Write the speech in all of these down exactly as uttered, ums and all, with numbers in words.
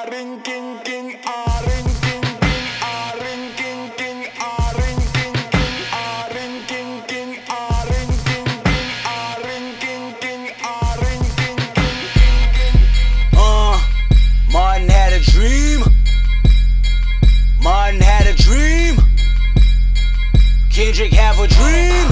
ring king king ah ring king king ah ring king king ah ring king king ah ring king king ah ring king king ah ring king king ah ring king king. Uh, Martin had a dream. Martin had a dream. Kendrick have a dream.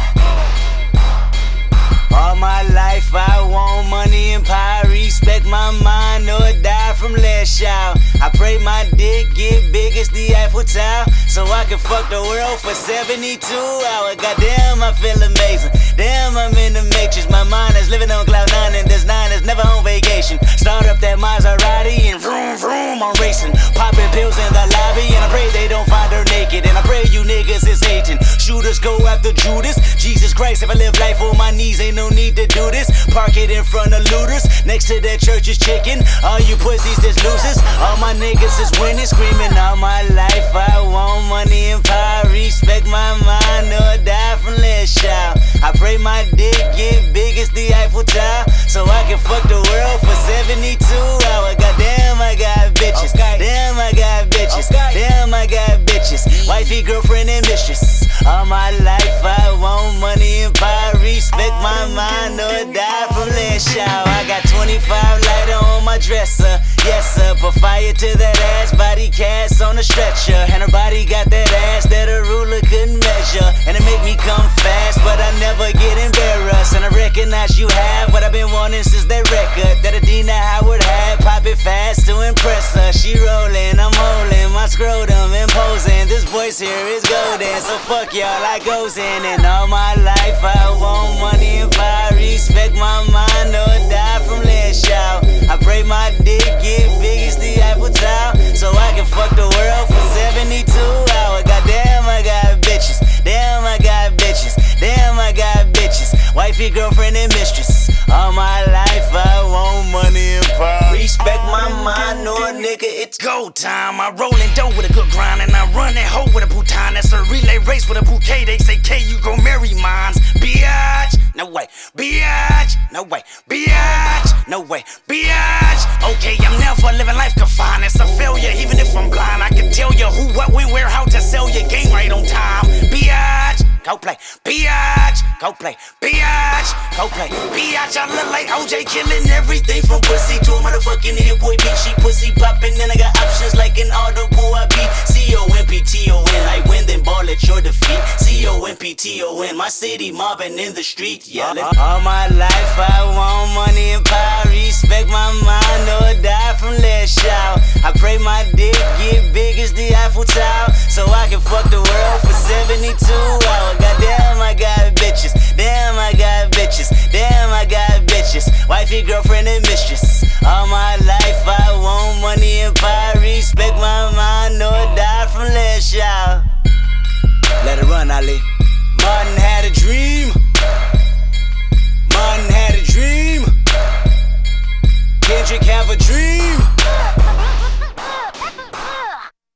All my life I want money and power. Respect my mind or die from last child. I pray my dick get big as the Eiffel Tower, so I can fuck the world for seventy-two hours. Goddamn, I feel amazing. Damn, I'm in the matrix. My mind is living on cloud nine, and this nine is never on vacation. Start up that Maserati and vroom vroom, I'm racing. Popping pills in the lobby, and I pray they don't find her naked. And I pray you niggas is hating. Shooters go after Judas. Jesus Christ, if I live life on my knees, ain't no need to do this. Park it in front of looters. Next to that church is chicken. All you pussies is losers. All my niggas is winning, screaming all my life. I want money and power. Respect my mind or die from last child. I pray my dick get big as the Eiffel Tower, so I can fuck the world for seventy-two hours. Goddamn, I got bitches. Damn, I got bitches. Damn, I got bitches. Wifey, girlfriend, and mistress. All my life I want money and power. Respect my mind or die from last child. I got twenty-five lighter on my dresser. Yes sir, put fire to that ass. Body cast on a stretcher, and her body got that ass that a ruler couldn't measure. And it make me come fast, but I never get embarrassed. And I recognize you have what I've been wanting since that record that Adina Howard had. Pop it fast to impress her. She rolling, I'm holding my scrotum, imposing. This voice here is golden, so fuck y'all, I goes in. And all my life I want money and power. Respect my mind or die from last child. I pray my dick get big as the Eiffel Tower, so I can fuck the world for seventy-two hours. Goddamn, I got bitches. Damn, I got bitches. Damn, I got bitches. Wifey, girlfriend, and mistress. All my life I want money and power. Respect my mind or nigga, it's go time. I roll in dough with a good grind, and I run that hoe with a bouton. That's a relay race with a bouquet. They say, K, you gon' marry mines. Biatch, no way. Biatch, no way. Biatch, no way. Biatch. Okay, I'm never living life confined. It's a failure, even if I'm blind. I can tell you who, what, when, where, how to sell your game right on time. Biatch, go play. Biatch, go play. Biatch, go play. Biatch, I look like O J, killing everything from pussy to a motherfucking hit boy beat. She pussy popping, and I got options like an audible. I beat C O M P T O N. I win, then ball at your defeat. C O M P T O N. My city mobbing in the street, yelling. All my life I want money and power. Respect my mind or die from last child. I pray my dick get big as the Eiffel Tower, so I can fuck the world for seventy-two hours. Goddamn, I got bitches. Damn, I got bitches. Damn, I got bitches. Wifey, girlfriend, and mistress. All my life I want money and power. Respect my mind or die from last child. Let it run, Ali.